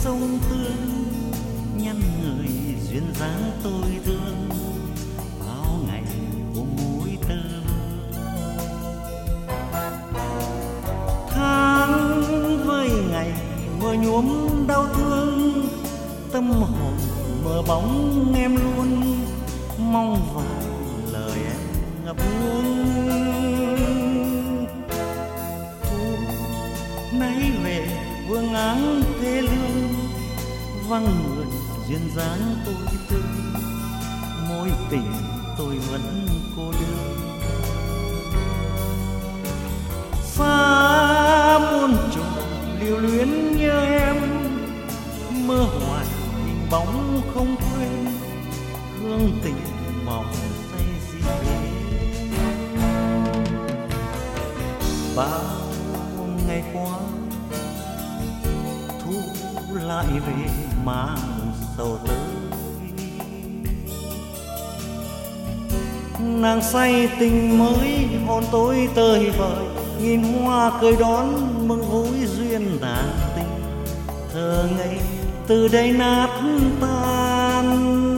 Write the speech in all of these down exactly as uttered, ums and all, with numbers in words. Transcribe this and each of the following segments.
sông Tương, nhăn người duyên dáng tôi thương, bao ngày ôm mối tơ tháng với ngày mưa nhuốm đau thương, tâm hồn mơ bóng em luôn mong vào lời em ngập hương. Thu nay về vương áng thê lương, vắng người duyên dáng tôi thương, mối tình tôi vẫn cô đơn. Xa muôn trùng lưu luyến nhớ em, mơ hoài hình bóng không quên, hương tình mong say gì về. Bao ngày qua thu lại về mang sầu tới, nàng say tình mới hồn tôi tơi vời, nghìn hoa cười đón mừng vui duyên nàng tình, thơ ngây từ đây nát tan.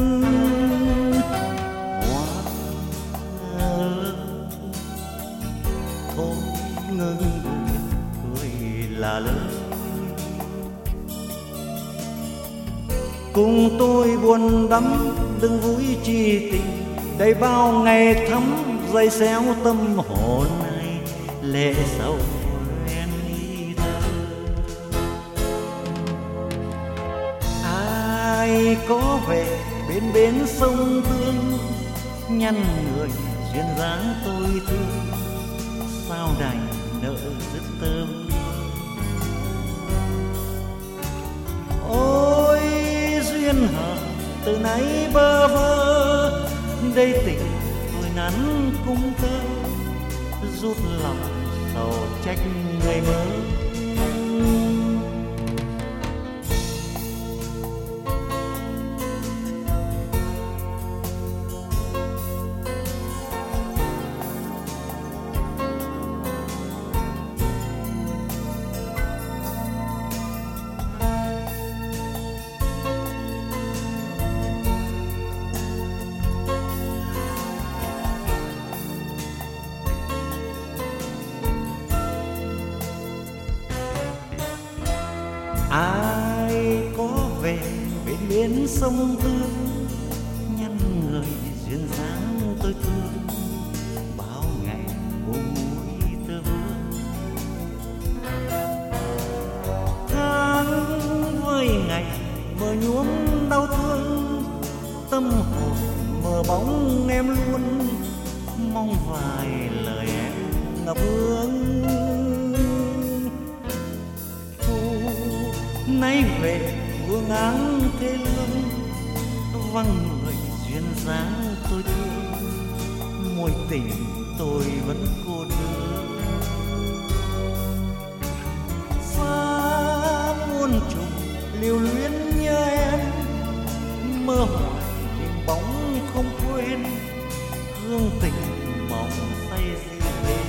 Hoa thôi ngừng cười là lời, cùng tôi buồn đắm đừng vui chi tình, đầy bao ngày thắm dây xéo tâm hồn này, lệ sầu em đi thơ. Ai có về bên bến sông Tương, nhăn người duyên dáng tôi thương, sao đành nợ dứt tơ. Ôi duyên hờ từ nay bơ vơ, đây tình tôi nắn cung tơ, rút lòng sầu trách người mơ. Ai có về bên bến sông Tương, nhăn người duyên dáng tôi thương, bao ngày ôm môi tơ vương. Tháng với ngày mơ nhuốm đau thương, tâm hồn mơ bóng em luôn mong vài lời em ngập hương. Nay về vương áng thê lương, vắng người duyên dáng tôi thương, mối tình tôi vẫn cô đơn. Xa muôn trùng lưu luyến nhớ em, mơ hoài hình bóng không quên, hương tình mong say gì về.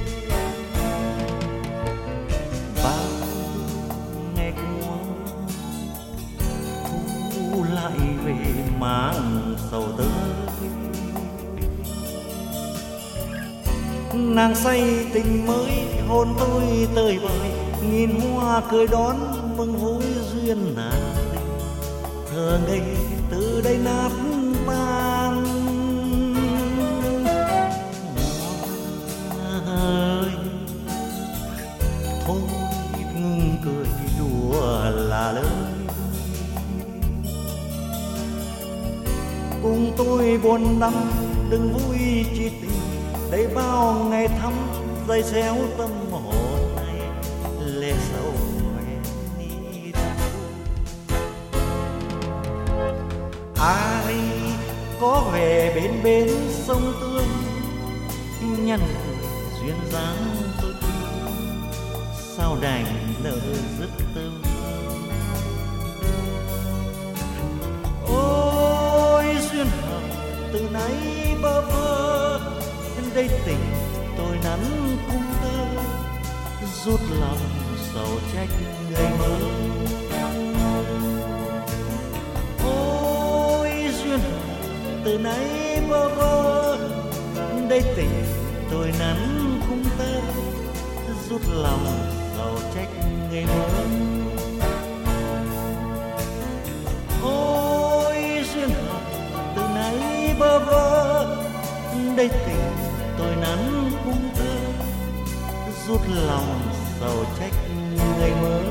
Lại về mang sầu tới, nàng say tình mới hồn tôi tơi bời, nghìn hoa cười đón mừng vui duyên nàng tình, thơ ngây từ đây nát tan. Ơi thôi ngừng cười đùa là lời, cùng tôi buồn đắm đừng vui chi tình, đầy bao ngày thắm dây xéo tâm hồn này, lệ sầu em đi đâu. Ai có về bên bến sông Tương, nhăn người duyên dáng tôi thương, sao đành nợ dứt tơ. Từ nay bơ vơ đây tình tôi nắn cung tơ, rút lòng sầu trách người mơ. từ nay bơ vơ. Đây tình tôi nắn khung tơ, rút lòng giàu trách ngây mơ. Ôi duyên hợp từ nay bơ vơ, đây tình tôi nắn khung tơ, rút lòng giàu trách ngây mơ.